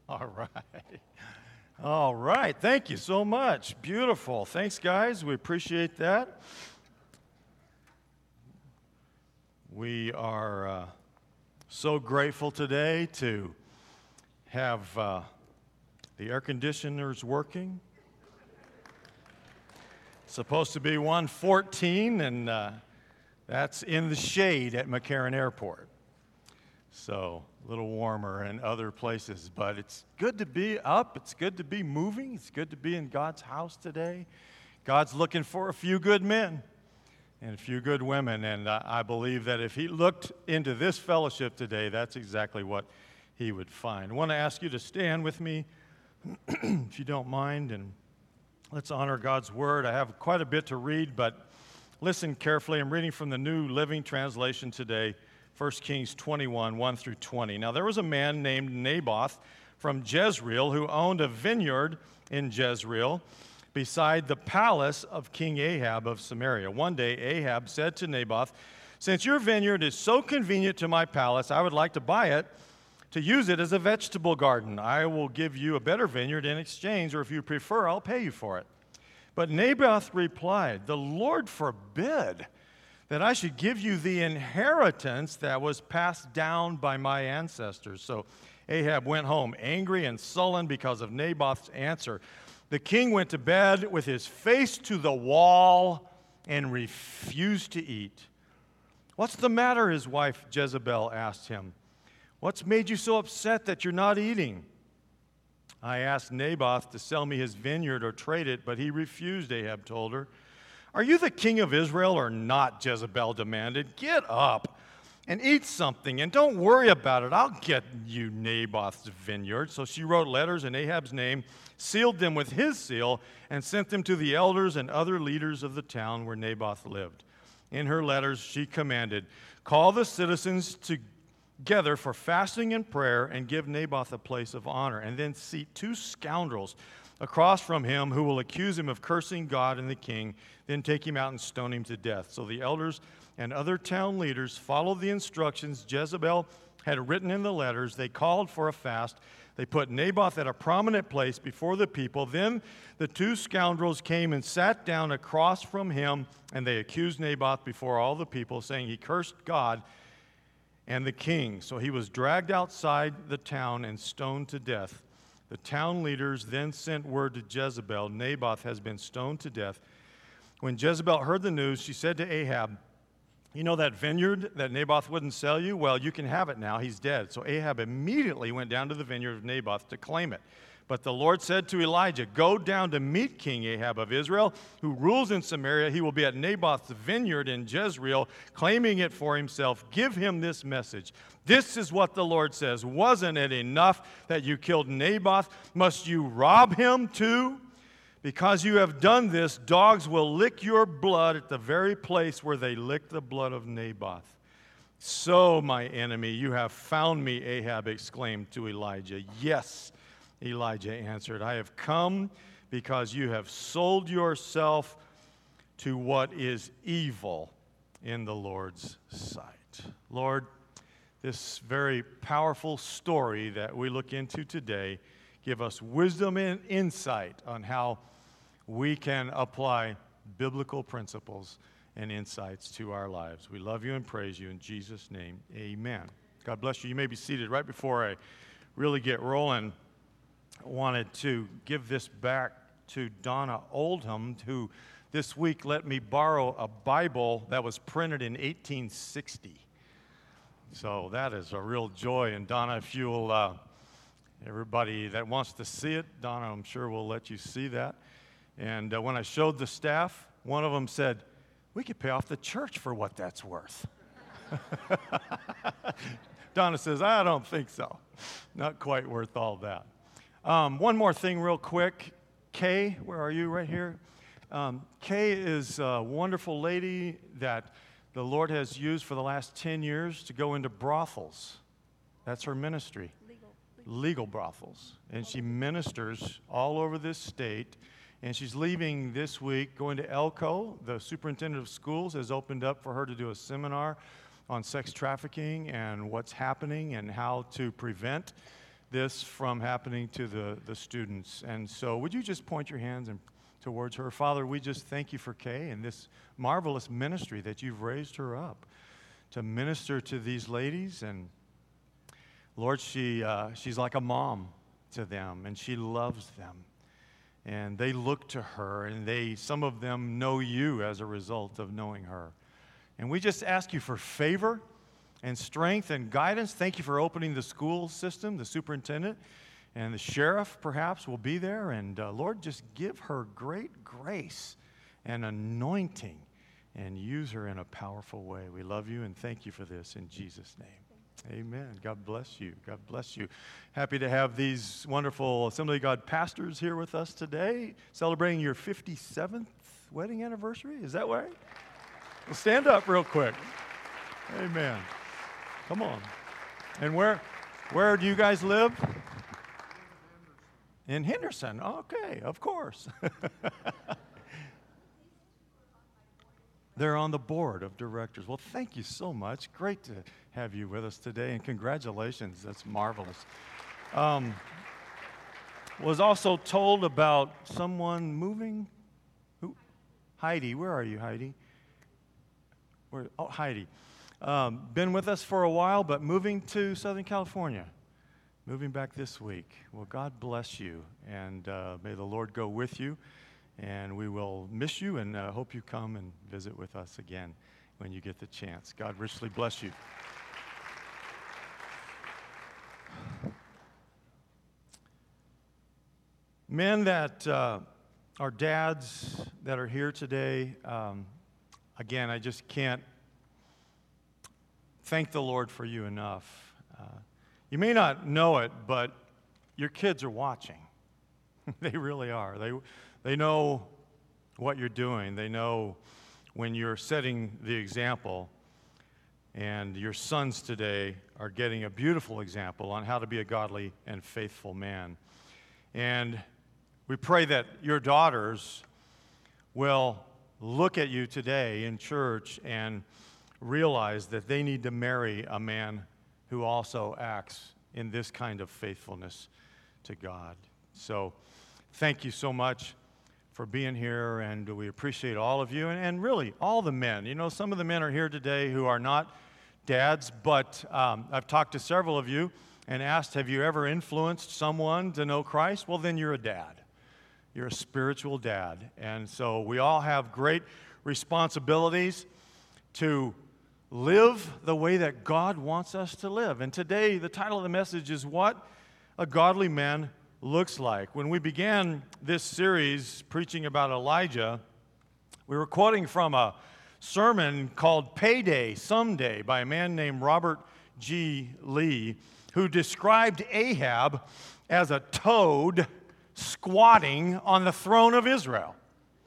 All right. All right. Thank you so much. Beautiful. Thanks, guys. We appreciate that. We are so grateful today to have the air conditioners working. It's supposed to be 114, and that's in the shade at McCarran Airport. So a little warmer in other places, but it's good to be up. It's good to be moving. It's good to be in God's house today. God's looking for a few good men and a few good women, and I believe that if he looked into this fellowship today, that's exactly what he would find. I want to ask you to stand with me, if you don't mind, and let's honor God's word. I have quite a bit to read, but listen carefully. I'm reading from the New Living Translation today, 1 Kings 21, 1 through 20. Now, there was a man named Naboth from Jezreel who owned a vineyard in Jezreel beside the palace of King Ahab of Samaria. One day, Ahab said to Naboth, "Since your vineyard is so convenient to my palace, I would like to buy it to use it as a vegetable garden. I will give you a better vineyard in exchange, or if you prefer, I'll pay you for it." But Naboth replied, "The Lord forbid that I should give you the inheritance that was passed down by my ancestors." So Ahab went home angry and sullen because of Naboth's answer. The king went to bed with his face to the wall and refused to eat. "What's the matter?" his wife Jezebel asked him. "What's made you so upset that you're not eating?" "I asked Naboth to sell me his vineyard or trade it, but he refused," Ahab told her. "Are you the king of Israel or not?" Jezebel demanded. "Get up and eat something, and don't worry about it. I'll get you Naboth's vineyard." So she wrote letters in Ahab's name, sealed them with his seal, and sent them to the elders and other leaders of the town where Naboth lived. In her letters, she commanded, "Call the citizens together for fasting and prayer, and give Naboth a place of honor, and then seat 2 scoundrels across from him who will accuse him of cursing God and the king, then take him out and stone him to death." So the elders and other town leaders followed the instructions Jezebel had written in the letters. They called for a fast. They put Naboth at a prominent place before the people. Then the 2 scoundrels came and sat down across from him, and they accused Naboth before all the people, saying he cursed God and the king. So he was dragged outside the town and stoned to death. The town leaders then sent word to Jezebel, "Naboth has been stoned to death." When Jezebel heard the news, she said to Ahab, "You know that vineyard that Naboth wouldn't sell you? Well, you can have it now. He's dead." So Ahab immediately went down to the vineyard of Naboth to claim it. But the Lord said to Elijah, "Go down to meet King Ahab of Israel, who rules in Samaria. He will be at Naboth's vineyard in Jezreel, claiming it for himself. Give him this message. This is what the Lord says. Wasn't it enough that you killed Naboth? Must you rob him too? Because you have done this, dogs will lick your blood at the very place where they licked the blood of Naboth." "So, my enemy, you have found me," Ahab exclaimed to Elijah. "Yes," Elijah answered, "I have come because you have sold yourself to what is evil in the Lord's sight." Lord, this very powerful story that we look into today, give us wisdom and insight on how we can apply biblical principles and insights to our lives. We love you and praise you in Jesus' name. Amen. God bless you. You may be seated. Right before I really get rolling, I wanted to give this back to Donna Oldham, who this week let me borrow a Bible that was printed in 1860. So that is a real joy. And Donna, if you'll, everybody that wants to see it, Donna, I'm sure will let you see that. And when I showed the staff, one of them said, "We could pay off the church for what that's worth." Donna says, "I don't think so. Not quite worth all that." One more thing real quick. Kay, where are you? Right here. Kay is a wonderful lady that the Lord has used for the last 10 years to go into brothels. That's her ministry. Legal brothels. And she ministers all over this state. And she's leaving this week, going to Elko. The superintendent of schools has opened up for her to do a seminar on sex trafficking and what's happening and how to prevent this from happening to the students. And so would you just point your hands towards her? Father, we just thank you for Kay and this marvelous ministry that you've raised her up to minister to these ladies. And Lord, she's like a mom to them, and she loves them. And they look to her, and some of them know you as a result of knowing her. And we just ask you for favor and strength and guidance. Thank you for opening the school system. The superintendent and the sheriff perhaps will be there. And Lord, just give her great grace and anointing and use her in a powerful way. We love you and thank you for this in Jesus' name. Amen. God bless you. God bless you. Happy to have these wonderful Assembly of God pastors here with us today, celebrating your 57th wedding anniversary. Is that right? Well, stand up real quick. Amen. Come on. And where do you guys live? In Henderson. Okay, of course. They're on the board of directors. Well, thank you so much. Great to have you with us today, and congratulations. That's marvelous. Was also told about someone moving. Who? Heidi. Where are you, Heidi? Heidi. Been with us for a while, but moving to Southern California. Moving back this week. Well, God bless you, and may the Lord go with you. And we will miss you and hope you come and visit with us again when you get the chance. God richly bless you. Men that are dads that are here today, again, I just can't thank the Lord for you enough. You may not know it, but your kids are watching. They really are. They know what you're doing. They know when you're setting the example. And your sons today are getting a beautiful example on how to be a godly and faithful man. And we pray that your daughters will look at you today in church and realize that they need to marry a man who also acts in this kind of faithfulness to God. So thank you so much for being here, and we appreciate all of you, and really all the men. You know, some of the men are here today who are not dads, but I've talked to several of you and asked, have you ever influenced someone to know Christ? Well, then you're a dad. You're a spiritual dad. And so we all have great responsibilities to live the way that God wants us to live. And today, the title of the message is What a Godly Man Looks Like. When we began this series preaching about Elijah, we were quoting from a sermon called Payday Someday by a man named Robert G. Lee, who described Ahab as a toad squatting on the throne of Israel.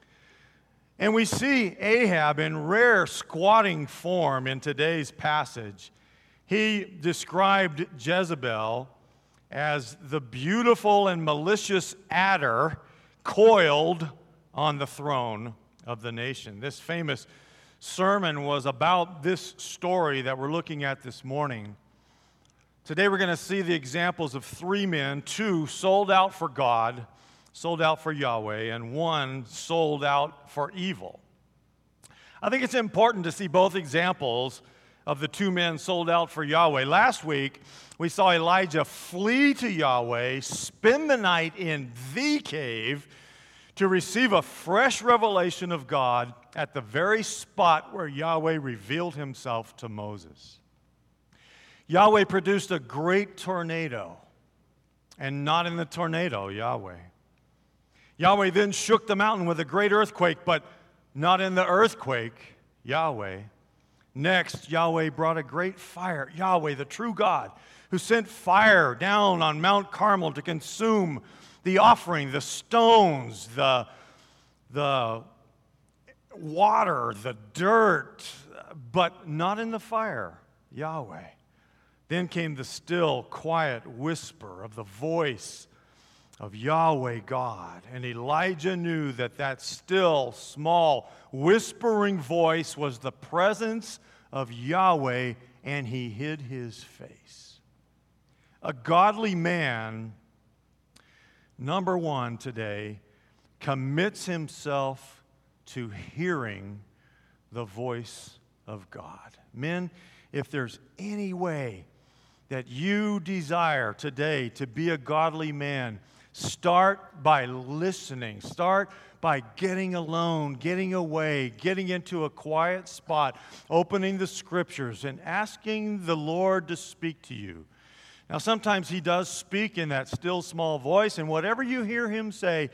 And we see Ahab in rare squatting form in today's passage. He described Jezebel as the beautiful and malicious adder coiled on the throne of the nation. This famous sermon was about this story that we're looking at this morning. Today we're going to see the examples of three men, two sold out for God, sold out for Yahweh, and one sold out for evil. I think it's important to see both examples of the two men sold out for Yahweh. Last week, we saw Elijah flee to Yahweh, spend the night in the cave to receive a fresh revelation of God at the very spot where Yahweh revealed himself to Moses. Yahweh produced a great tornado, and not in the tornado, Yahweh. Yahweh then shook the mountain with a great earthquake, but not in the earthquake, Yahweh. Next, Yahweh brought a great fire, Yahweh, the true God, who sent fire down on Mount Carmel to consume the offering, the stones, the water, the dirt, but not in the fire, Yahweh. Then came the still, quiet whisper of the voice of Yahweh God. And Elijah knew that that still, small, whispering voice was the presence of Yahweh, and he hid his face. A godly man, number one today, commits himself to hearing the voice of God. Men, if there's any way that you desire today to be a godly man, start by listening. Start by getting alone, getting away, getting into a quiet spot, opening the Scriptures, and asking the Lord to speak to you. Now, sometimes He does speak in that still small voice, and whatever you hear Him say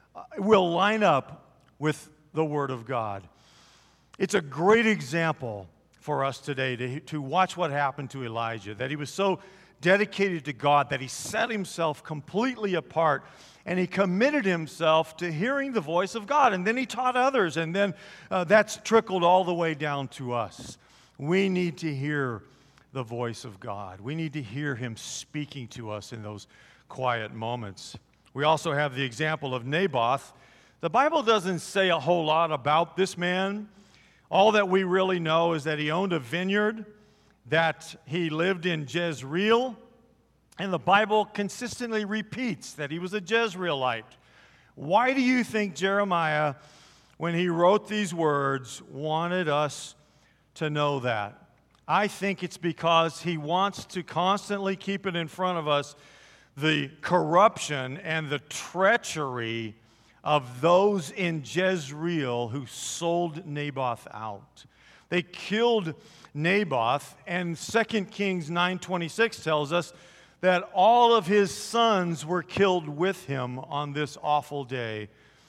will line up with the Word of God. It's a great example for us today to watch what happened to Elijah, that he was so dedicated to God that he set himself completely apart and he committed himself to hearing the voice of God. And then he taught others, and then that's trickled all the way down to us. We need to hear the voice of God. We need to hear Him speaking to us in those quiet moments. We also have the example of Naboth. The Bible doesn't say a whole lot about this man. All that we really know is that he owned a vineyard, that he lived in Jezreel, and the Bible consistently repeats that he was a Jezreelite. Why do you think Jeremiah, when he wrote these words, wanted us to know that? I think it's because he wants to constantly keep it in front of us, the corruption and the treachery of those in Jezreel who sold Naboth out. They killed Naboth, and 2 Kings 9:26 tells us that all of his sons were killed with him on this awful day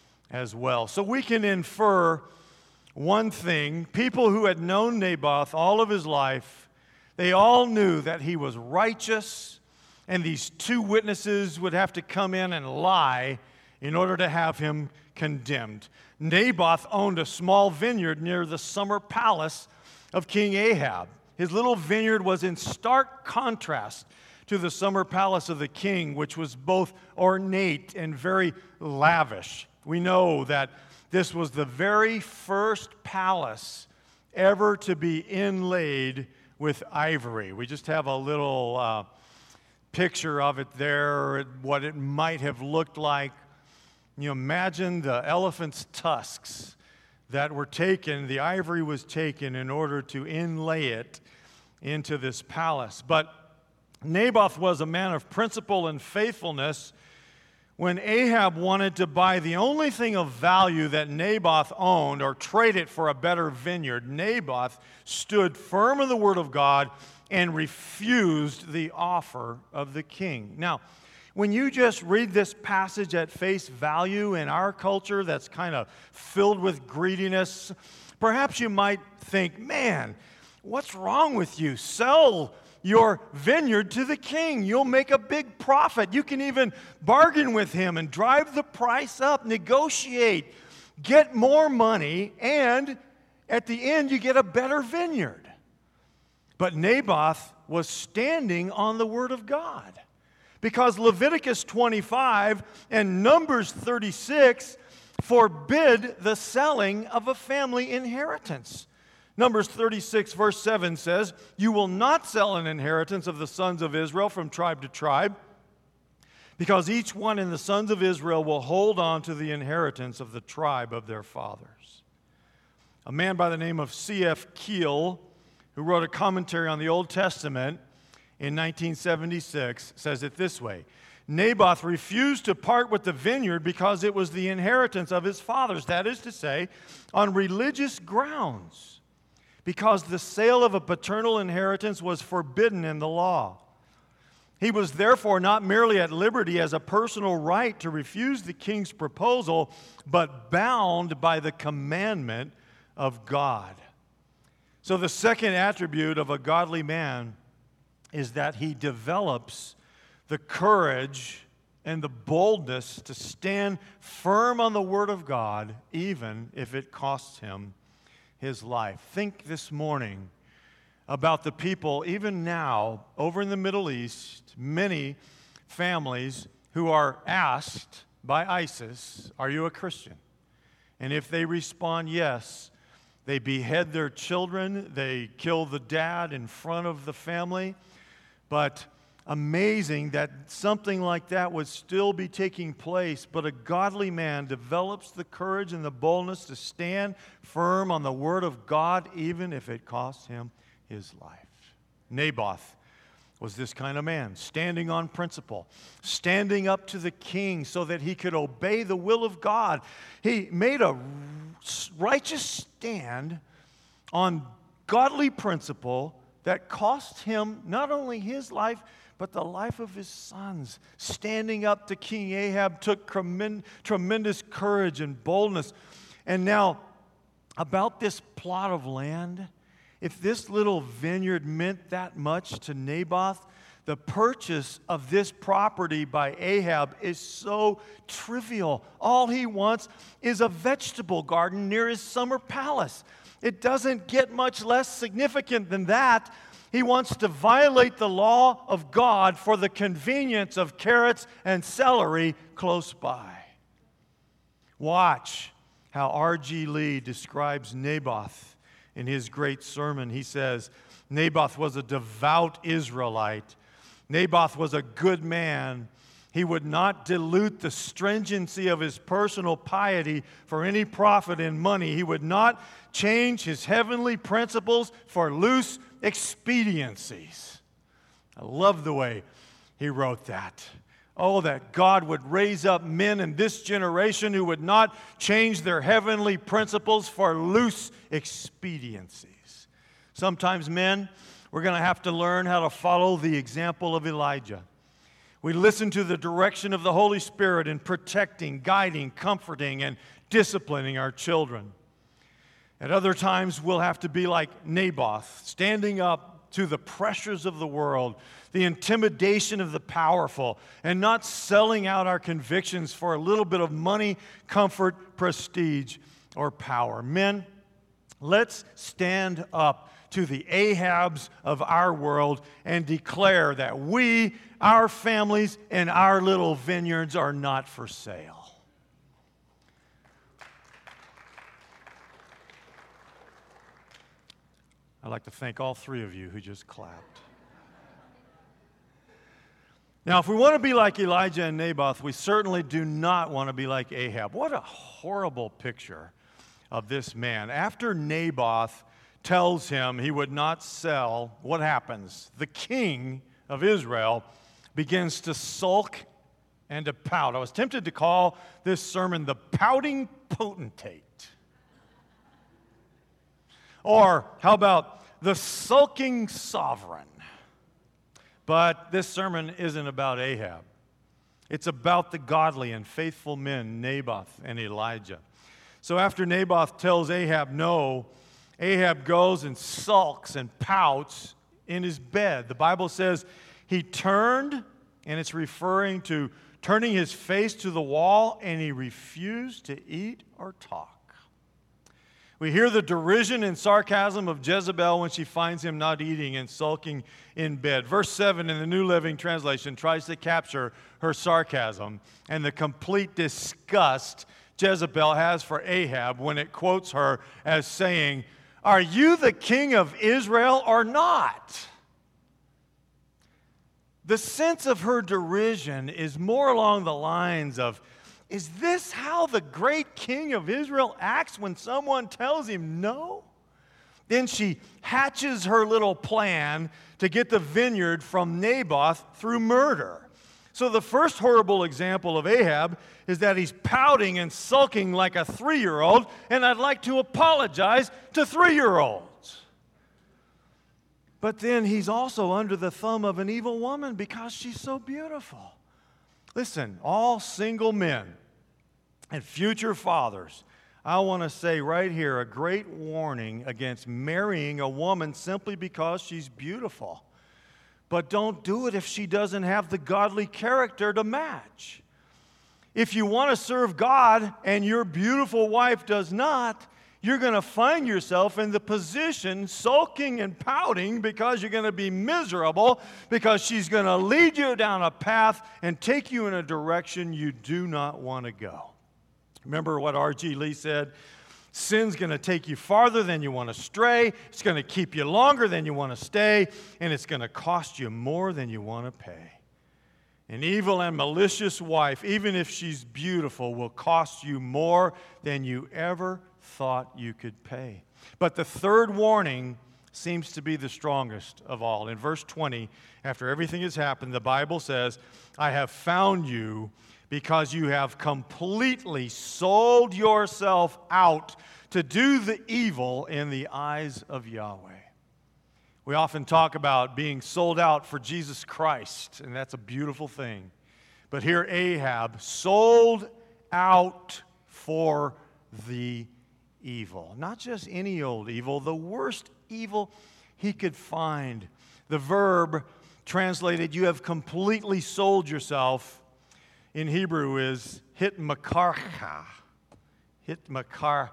as well. So we can infer one thing. People who had known Naboth all of his life, they all knew that he was righteous, and these two witnesses would have to come in and lie in order to have him condemned. Naboth owned a small vineyard near the summer palace of King Ahab. His little vineyard was in stark contrast to the summer palace of the king, which was both ornate and very lavish. We know that this was the very first palace ever to be inlaid with ivory. We just have a little picture of it there, what it might have looked like. You imagine the elephant's tusks that were taken, the ivory was taken in order to inlay it into this palace. But Naboth was a man of principle and faithfulness. When Ahab wanted to buy the only thing of value that Naboth owned or trade it for a better vineyard, Naboth stood firm in the word of God and refused the offer of the king. Now, when you just read this passage at face value in our culture that's kind of filled with greediness, perhaps you might think, man, what's wrong with you? Sell your vineyard to the king. You'll make a big profit. You can even bargain with him and drive the price up, negotiate, get more money, and at the end you get a better vineyard. But Naboth was standing on the word of God, because Leviticus 25 and Numbers 36 forbid the selling of a family inheritance. Numbers 36 verse 7 says, "You will not sell an inheritance of the sons of Israel from tribe to tribe, because each one in the sons of Israel will hold on to the inheritance of the tribe of their fathers." A man by the name of C.F. Keel, who wrote a commentary on the Old Testament in 1976, says it this way: Naboth refused to part with the vineyard because it was the inheritance of his fathers, that is to say, on religious grounds, because the sale of a paternal inheritance was forbidden in the law. He was therefore not merely at liberty as a personal right to refuse the king's proposal, but bound by the commandment of God. So the second attribute of a godly man is that he develops the courage and the boldness to stand firm on the Word of God, even if it costs him his life. Think this morning about the people, even now, over in the Middle East, many families who are asked by ISIS, "Are you a Christian?" And if they respond yes, they behead their children, they kill the dad in front of the family. But amazing that something like that would still be taking place, but a godly man develops the courage and the boldness to stand firm on the word of God, even if it costs him his life. Naboth was this kind of man, standing on principle, standing up to the king so that he could obey the will of God. He made a righteous stand on godly principle that cost him not only his life, but the life of his sons. Standing up to King Ahab took tremendous courage and boldness. And now, about this plot of land, if this little vineyard meant that much to Naboth, the purchase of this property by Ahab is so trivial. All he wants is a vegetable garden near his summer palace. It doesn't get much less significant than that. He wants to violate the law of God for the convenience of carrots and celery close by. Watch how R.G. Lee describes Naboth in his great sermon. He says, Naboth was a devout Israelite. Naboth was a good man. He would not dilute the stringency of his personal piety for any profit in money. He would not change his heavenly principles for loose expediencies. I love the way he wrote that. Oh, that God would raise up men in this generation who would not change their heavenly principles for loose expediencies. Sometimes, men, we're going to have to learn how to follow the example of Elijah. We listen to the direction of the Holy Spirit in protecting, guiding, comforting, and disciplining our children. At other times, we'll have to be like Naboth, standing up to the pressures of the world, the intimidation of the powerful, and not selling out our convictions for a little bit of money, comfort, prestige, or power. Men, let's stand up to the Ahabs of our world and declare that we, our families, and our little vineyards are not for sale. I'd like to thank all three of you who just clapped. Now, if we want to be like Elijah and Naboth, we certainly do not want to be like Ahab. What a horrible picture of this man. After Naboth tells him he would not sell, what happens? The king of Israel begins to sulk and to pout. I was tempted to call this sermon the pouting potentate. Or how about the sulking sovereign? But this sermon isn't about Ahab. It's about the godly and faithful men, Naboth and Elijah. So after Naboth tells Ahab no, Ahab goes and sulks and pouts in his bed. The Bible says he turned, and it's referring to turning his face to the wall, and he refused to eat or talk. We hear the derision and sarcasm of Jezebel when she finds him not eating and sulking in bed. Verse 7 in the New Living Translation tries to capture her sarcasm and the complete disgust Jezebel has for Ahab when it quotes her as saying, "Are you the king of Israel or not?" The sense of her derision is more along the lines of, is this how the great king of Israel acts when someone tells him no? Then she hatches her little plan to get the vineyard from Naboth through murder. So the first horrible example of Ahab is that he's pouting and sulking like a 3-year-old, and I'd like to apologize to 3-year-olds. But then he's also under the thumb of an evil woman because she's so beautiful. Listen, all single men and future fathers, I want to say right here a great warning against marrying a woman simply because she's beautiful. But don't do it if she doesn't have the godly character to match. If you want to serve God and your beautiful wife does not, you're going to find yourself in the position sulking and pouting because you're going to be miserable because she's going to lead you down a path and take you in a direction you do not want to go. Remember what R.G. Lee said? Sin's going to take you farther than you want to stray. It's going to keep you longer than you want to stay. And it's going to cost you more than you want to pay. An evil and malicious wife, even if she's beautiful, will cost you more than you ever thought you could pay. But the third warning seems to be the strongest of all. In verse 20, after everything has happened, the Bible says, I have found you because you have completely sold yourself out to do the evil in the eyes of Yahweh. We often talk about being sold out for Jesus Christ, and that's a beautiful thing. But here Ahab sold out for the evil. Not just any old evil, the worst evil he could find. The verb translated, you have completely sold yourself, in Hebrew is hitmakarcha. Hitmakarcha.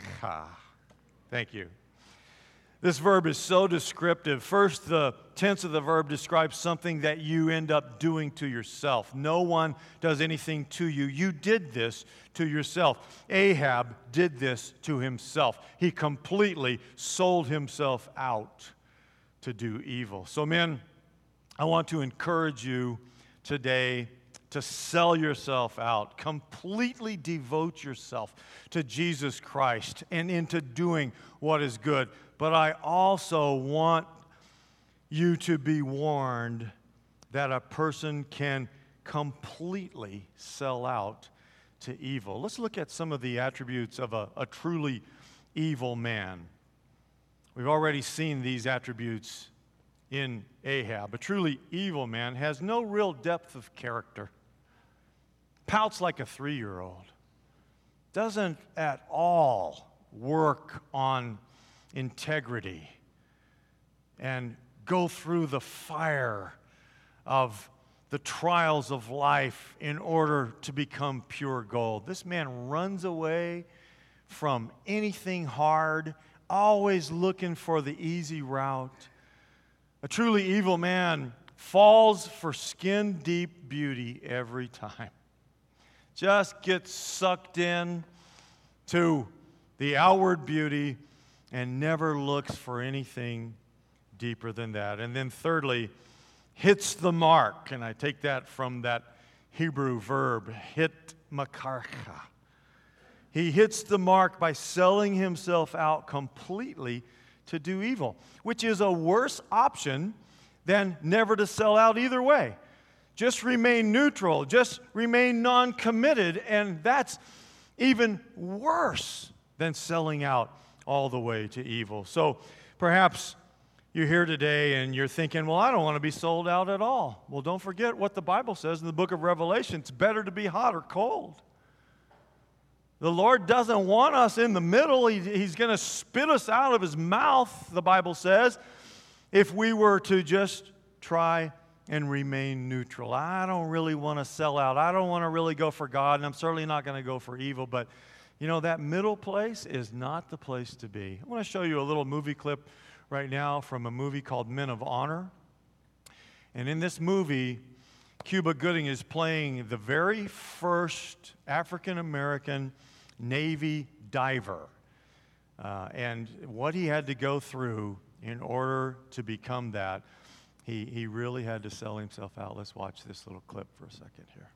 Thank you. This verb is so descriptive. First, the tense of the verb describes something that you end up doing to yourself. No one does anything to you. You did this to yourself. Ahab did this to himself. He completely sold himself out to do evil. So, men, I want to encourage you today to sell yourself out, completely devote yourself to Jesus Christ and into doing what is good. But I also want you to be warned that a person can completely sell out to evil. Let's look at some of the attributes of a truly evil man. We've already seen these attributes in Ahab. A truly evil man has no real depth of character. Pouts like a 3-year-old. Doesn't at all work on integrity and go through the fire of the trials of life in order to become pure gold. This man runs away from anything hard, always looking for the easy route. A truly evil man falls for skin-deep beauty every time. Just gets sucked in to the outward beauty and never looks for anything deeper than that. And then thirdly, hits the mark. And I take that from that Hebrew verb, hit makarcha. He hits the mark by selling himself out completely to do evil, which is a worse option than never to sell out either way. Just remain neutral, just remain non-committed, and that's even worse than selling out all the way to evil. So perhaps you're here today and you're thinking, well, I don't want to be sold out at all. Well, don't forget what the Bible says in the book of Revelation. It's better to be hot or cold. The Lord doesn't want us in the middle. He's going to spit us out of His mouth, the Bible says, if we were to just try and remain neutral. I don't really want to sell out. I don't want to really go for God, and I'm certainly not going to go for evil. But, you know, that middle place is not the place to be. I want to show you a little movie clip right now from a movie called Men of Honor. And in this movie, Cuba Gooding is playing the very first African-American Navy diver. And what he had to go through in order to become that, he really had to sell himself out. Let's watch this little clip for a second here.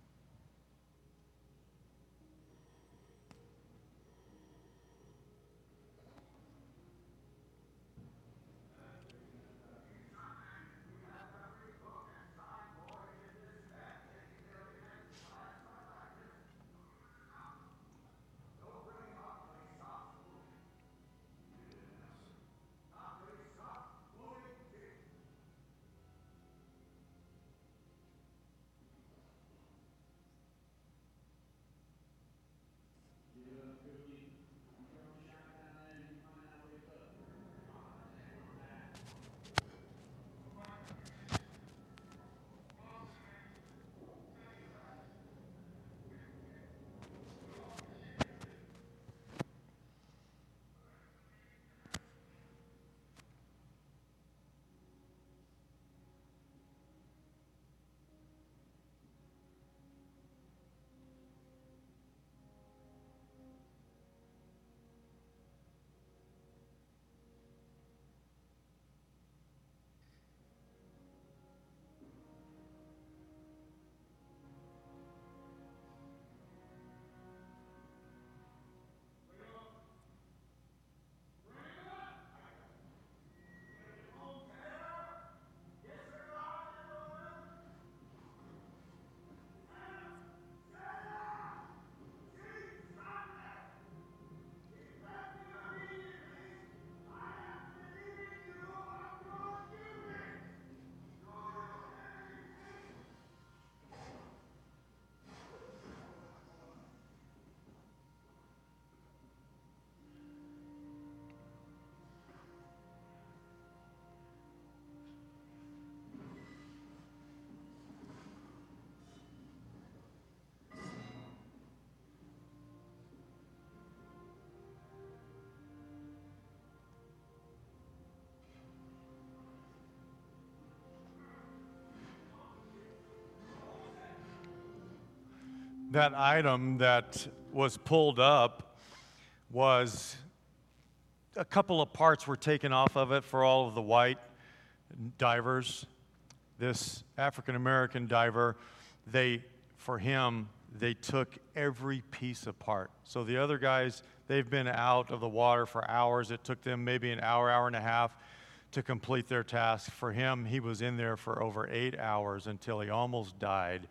that item that was pulled up was a couple of parts were taken off of it for all of the white divers. This African-American diver, for him, they took every piece apart. So the other guys, they've been out of the water for hours. It took them maybe an hour, hour and a half to complete their task. For him, he was in there for over 8 hours until he almost died.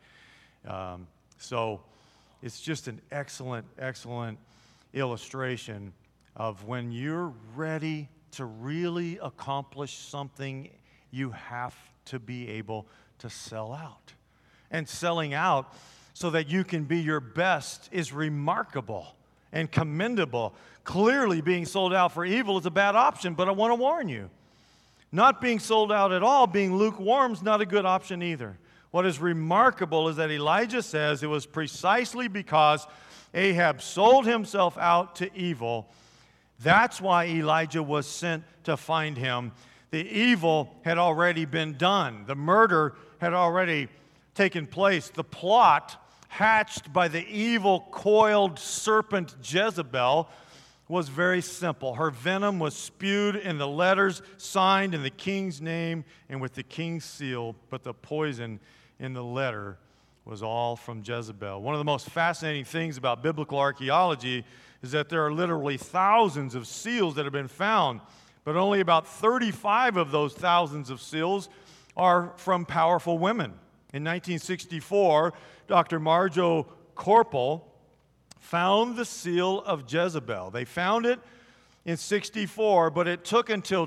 So it's just an excellent, excellent illustration of when you're ready to really accomplish something, you have to be able to sell out. And selling out so that you can be your best is remarkable and commendable. Clearly, being sold out for evil is a bad option, but I want to warn you, not being sold out at all, being lukewarm, is not a good option either. What is remarkable is that Elijah says it was precisely because Ahab sold himself out to evil. That's why Elijah was sent to find him. The evil had already been done. The murder had already taken place. The plot hatched by the evil, coiled serpent Jezebel was very simple. Her venom was spewed in the letters signed in the king's name and with the king's seal, but the poison in the letter was all from Jezebel. One of the most fascinating things about biblical archaeology is that there are literally thousands of seals that have been found, but only about 35 of those thousands of seals are from powerful women. In 1964, Dr. Marjo Korpel found the seal of Jezebel. They found it in 64, but it took until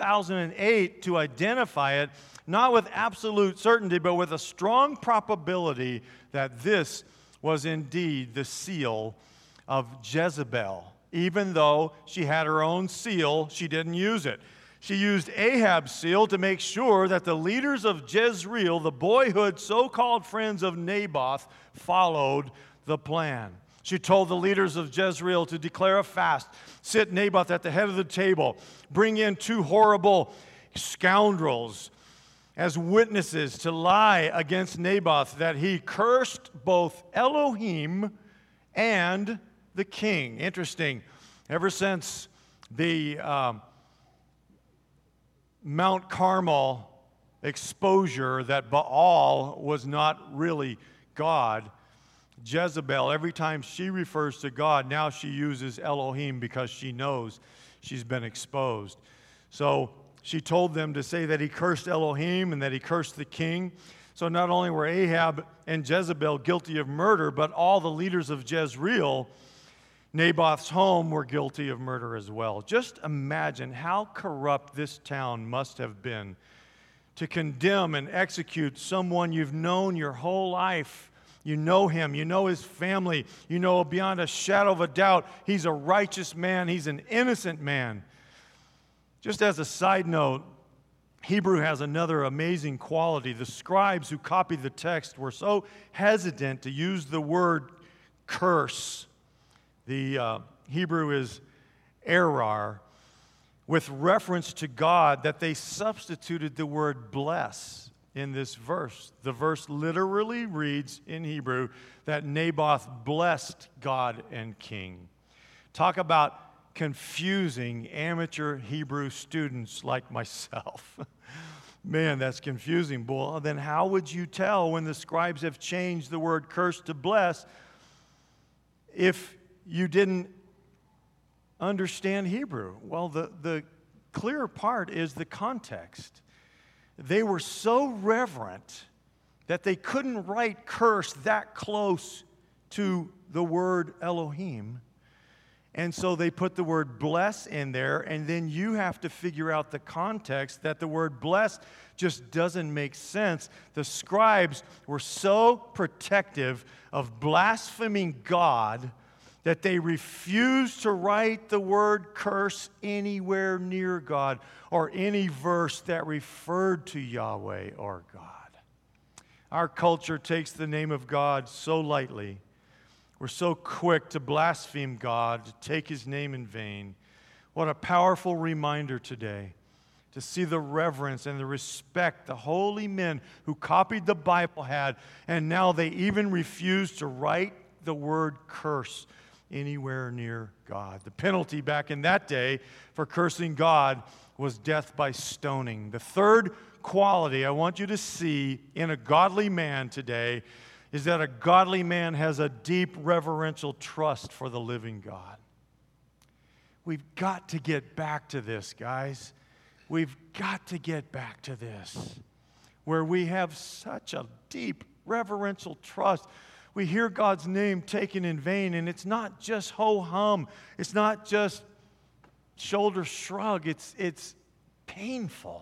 2008 to identify it, not with absolute certainty, but with a strong probability that this was indeed the seal of Jezebel. Even though she had her own seal, she didn't use it. She used Ahab's seal to make sure that the leaders of Jezreel, the boyhood so-called friends of Naboth, followed the plan. She told the leaders of Jezreel to declare a fast, sit Naboth at the head of the table, bring in 2 horrible scoundrels as witnesses to lie against Naboth that he cursed both Elohim and the king. Interesting. Ever since the Mount Carmel exposure that Baal was not really God, Jezebel, every time she refers to God, now she uses Elohim because she knows she's been exposed. So she told them to say that he cursed Elohim and that he cursed the king. So not only were Ahab and Jezebel guilty of murder, but all the leaders of Jezreel, Naboth's home, were guilty of murder as well. Just imagine how corrupt this town must have been to condemn and execute someone you've known your whole life. You know him, you know his family, you know beyond a shadow of a doubt he's a righteous man, he's an innocent man. Just as a side note, Hebrew has another amazing quality. The scribes who copied the text were so hesitant to use the word curse. The Hebrew is erar, with reference to God, that they substituted the word bless in this verse. The verse literally reads in Hebrew that Naboth blessed God and king. Talk about confusing amateur Hebrew students like myself. Man, that's confusing. Well, then how would you tell when the scribes have changed the word curse to bless if you didn't understand Hebrew? Well, the clear part is the context. They were so reverent that they couldn't write curse that close to the word Elohim. And so they put the word bless in there, and then you have to figure out the context that the word bless just doesn't make sense. The scribes were so protective of blaspheming God that they refused to write the word curse anywhere near God or any verse that referred to Yahweh or God. Our culture takes the name of God so lightly. We're so quick to blaspheme God, to take his name in vain. What a powerful reminder today to see the reverence and the respect the holy men who copied the Bible had, and now they even refuse to write the word curse anywhere near God. The penalty back in that day for cursing God was death by stoning. The third quality I want you to see in a godly man today is that a godly man has a deep reverential trust for the living God. We've got to get back to this, guys. We've got to get back to this, where we have such a deep reverential trust. We hear God's name taken in vain, and it's not just ho-hum. It's not just shoulder shrug. It's painful.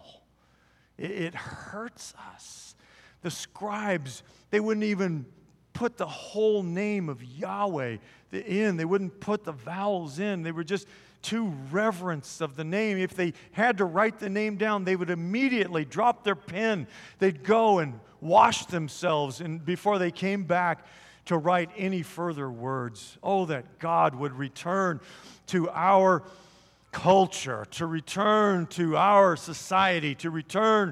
It hurts us. The scribes, they wouldn't even put the whole name of Yahweh in. They wouldn't put the vowels in. They were just too reverent of the name. If they had to write the name down, they would immediately drop their pen. They'd go and wash themselves and before they came back to write any further words. Oh, that God would return to our culture, to return to our society, to return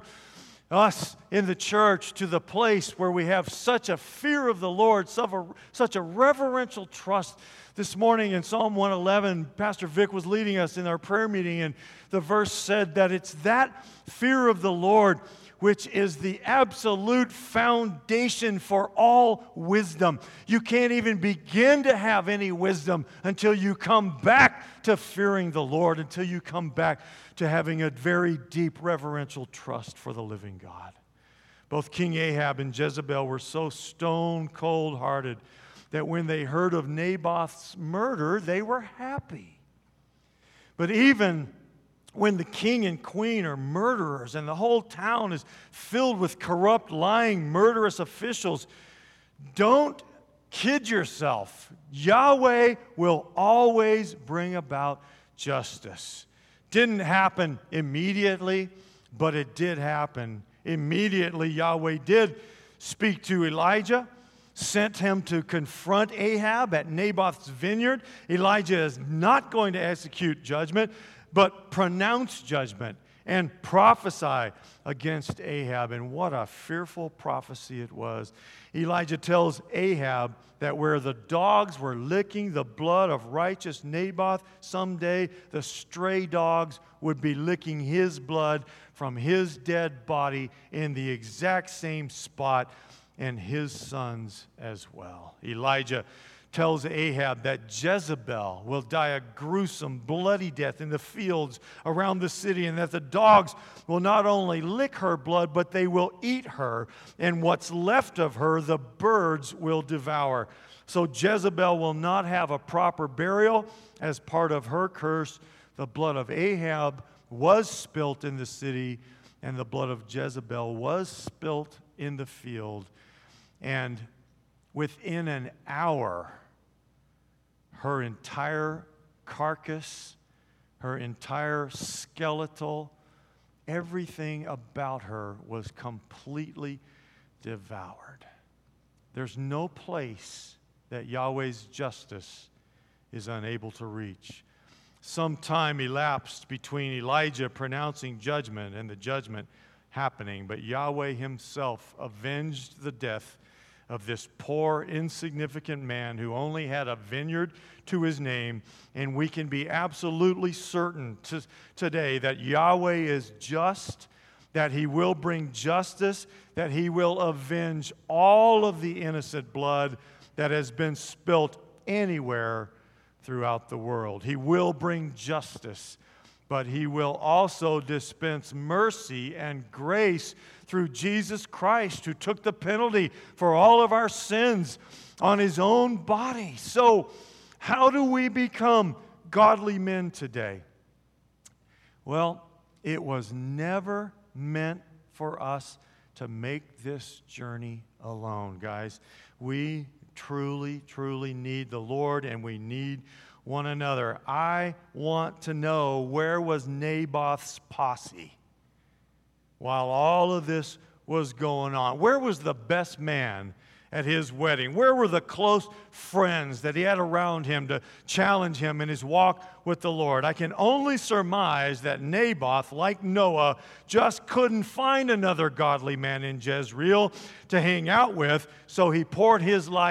us in the church to the place where we have such a fear of the Lord, such a reverential trust. This morning in Psalm 111, Pastor Vic was leading us in our prayer meeting, and the verse said that it's that fear of the Lord which is the absolute foundation for all wisdom. You can't even begin to have any wisdom until you come back to fearing the Lord, until you come back to having a very deep reverential trust for the living God. Both King Ahab and Jezebel were so stone cold hearted that when they heard of Naboth's murder, they were happy. But even when the king and queen are murderers and the whole town is filled with corrupt, lying, murderous officials, don't kid yourself. Yahweh will always bring about justice. Didn't happen immediately, but it did happen immediately. Yahweh did speak to Elijah, sent him to confront Ahab at Naboth's vineyard. Elijah is not going to execute judgment, but pronounce judgment and prophesy against Ahab. And what a fearful prophecy it was. Elijah tells Ahab that where the dogs were licking the blood of righteous Naboth, someday the stray dogs would be licking his blood from his dead body in the exact same spot, and his sons as well. Elijah tells Ahab that Jezebel will die a gruesome, bloody death in the fields around the city, and that the dogs will not only lick her blood, but they will eat her, and what's left of her the birds will devour. So Jezebel will not have a proper burial. As part of her curse, the blood of Ahab was spilt in the city, and the blood of Jezebel was spilt in the field. And within an hour, her entire carcass, her entire skeletal, everything about her was completely devoured. There's no place that Yahweh's justice is unable to reach. Some time elapsed between Elijah pronouncing judgment and the judgment happening, but Yahweh himself avenged the death of this poor, insignificant man who only had a vineyard to his name. And we can be absolutely certain today that Yahweh is just, that he will bring justice, that he will avenge all of the innocent blood that has been spilt anywhere throughout the world. He will bring justice, but he will also dispense mercy and grace through Jesus Christ, who took the penalty for all of our sins on his own body. So, how do we become godly men today? Well, it was never meant for us to make this journey alone, guys. We truly, truly need the Lord, and we need one another. I want to know, where was Naboth's posse while all of this was going on? Where was the best man at his wedding? Where were the close friends that he had around him to challenge him in his walk with the Lord? I can only surmise that Naboth, like Noah, just couldn't find another godly man in Jezreel to hang out with, so he poured his life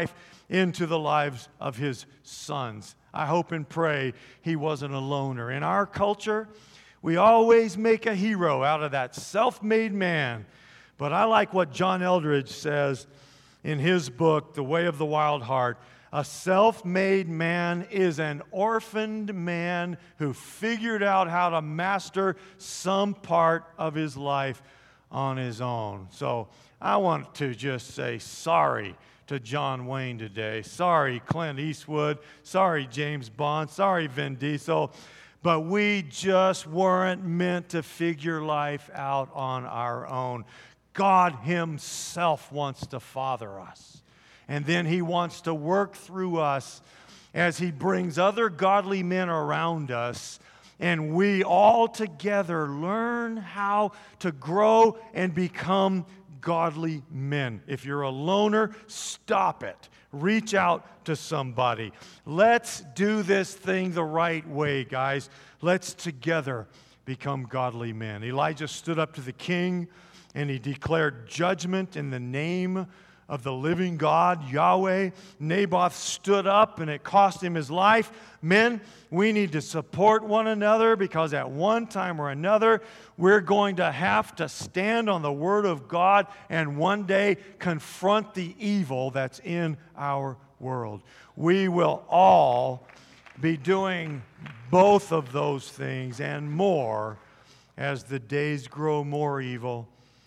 into the lives of his sons. I hope and pray he wasn't a loner. In our culture, we always make a hero out of that self-made man. But I like what John Eldredge says in his book, The Way of the Wild Heart. A self-made man is an orphaned man who figured out how to master some part of his life on his own. So I want to just say sorry to John Wayne today. Sorry, Clint Eastwood. Sorry, James Bond. Sorry, Vin Diesel. But we just weren't meant to figure life out on our own. God himself wants to father us. And then he wants to work through us as he brings other godly men around us. And we all together learn how to grow and become godly men. If you're a loner, stop it. Reach out to somebody. Let's do this thing the right way, guys. Let's together become godly men. Elijah stood up to the king and he declared judgment in the name of the living God, Yahweh. Naboth stood up and it cost him his life. Men, we need to support one another because at one time or another, we're going to have to stand on the Word of God and one day confront the evil that's in our world. We will all be doing both of those things and more as the days grow more evil.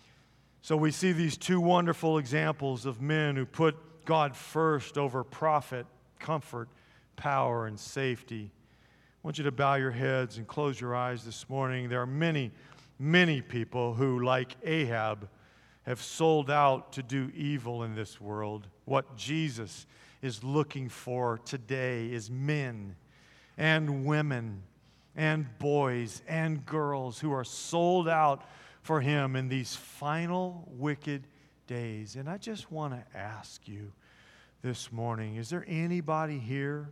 So we see these two wonderful examples of men who put God first over profit, comfort, power, and safety. I want you to bow your heads and close your eyes this morning. There are many, many people who, like Ahab, have sold out to do evil in this world. What Jesus is looking for today is men and women and boys and girls who are sold out for him in these final wicked days. And I just want to ask you this morning, is there anybody here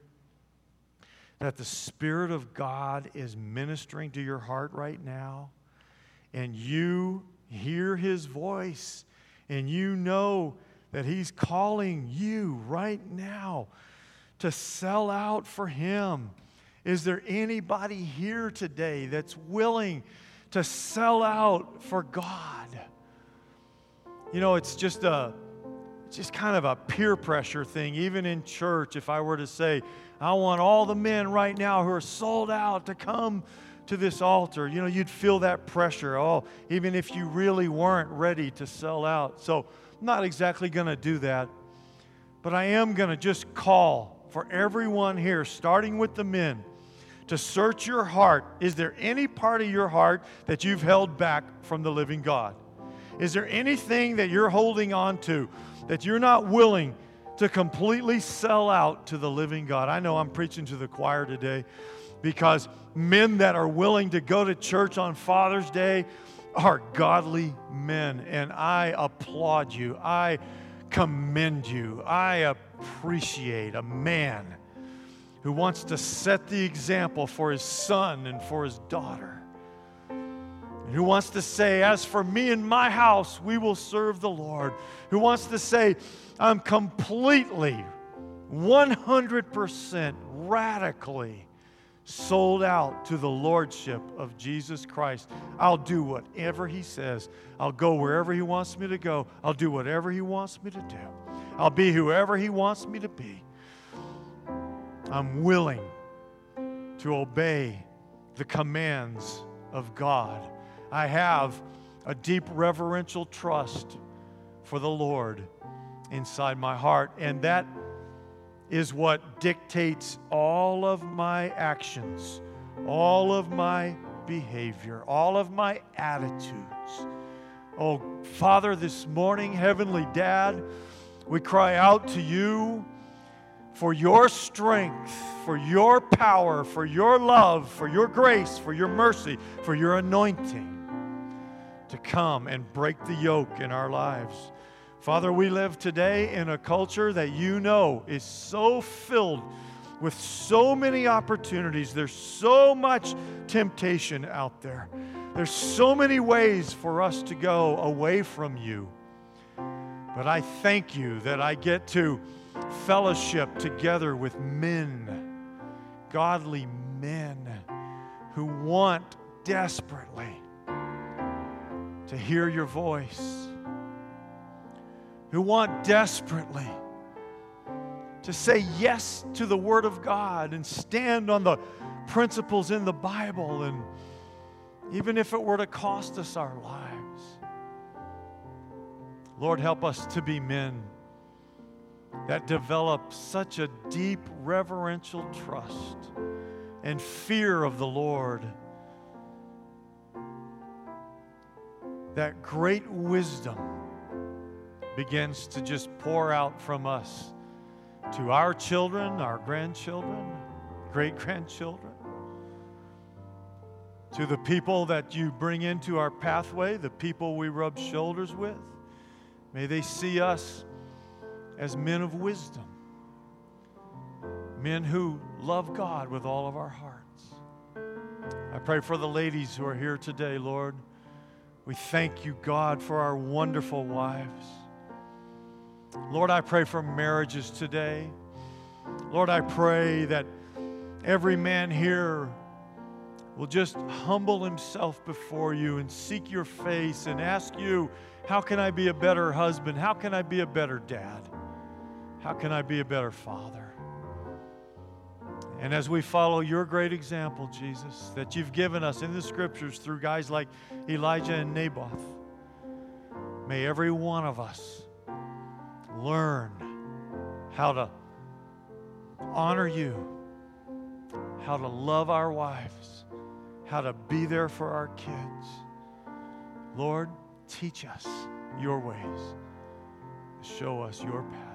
that the Spirit of God is ministering to your heart right now? And you hear his voice and you know that he's calling you right now to sell out for him. Is there anybody here today that's willing to sell out for God? You know, it's just kind of a peer pressure thing, even in church. If I were to say, I want all the men right now who are sold out to come to this altar, you know, you'd feel that pressure. Oh, even if you really weren't ready to sell out. So I'm not exactly going to do that. But I am going to just call for everyone here, starting with the men, to search your heart. Is there any part of your heart that you've held back from the living God? Is there anything that you're holding on to that you're not willing to completely sell out to the living God? I know I'm preaching to the choir today because men that are willing to go to church on Father's Day are godly men, and I applaud you. I commend you. I appreciate a man who wants to set the example for his son and for his daughter. And who wants to say, as for me and my house, we will serve the Lord. Who wants to say, I'm completely, 100% radically sold out to the lordship of Jesus Christ. I'll do whatever he says. I'll go wherever he wants me to go. I'll do whatever he wants me to do. I'll be whoever he wants me to be. I'm willing to obey the commands of God. I have a deep reverential trust for the Lord inside my heart, and that is what dictates all of my actions, all of my behavior, all of my attitudes. Oh, Father, this morning, Heavenly Dad, we cry out to you for your strength, for your power, for your love, for your grace, for your mercy, for your anointing to come and break the yoke in our lives. Father, we live today in a culture that you know is so filled with so many opportunities. There's so much temptation out there. There's so many ways for us to go away from you. But I thank you that I get to fellowship together with men, godly men who want desperately to hear your voice, who want desperately to say yes to the Word of God and stand on the principles in the Bible, and even if it were to cost us our lives. Lord, help us to be men that develop such a deep reverential trust and fear of the Lord, that great wisdom begins to just pour out from us to our children, our grandchildren, great-grandchildren, to the people that you bring into our pathway, the people we rub shoulders with. May they see us as men of wisdom, men who love God with all of our hearts. I pray for the ladies who are here today, Lord. We thank you, God, for our wonderful wives. Lord, I pray for marriages today. Lord, I pray that every man here will just humble himself before you and seek your face and ask you, how can I be a better husband? How can I be a better dad? How can I be a better father? And as we follow your great example, Jesus, that you've given us in the Scriptures through guys like Elijah and Naboth, may every one of us learn how to honor you, how to love our wives, how to be there for our kids. Lord, teach us your ways. Show us your path.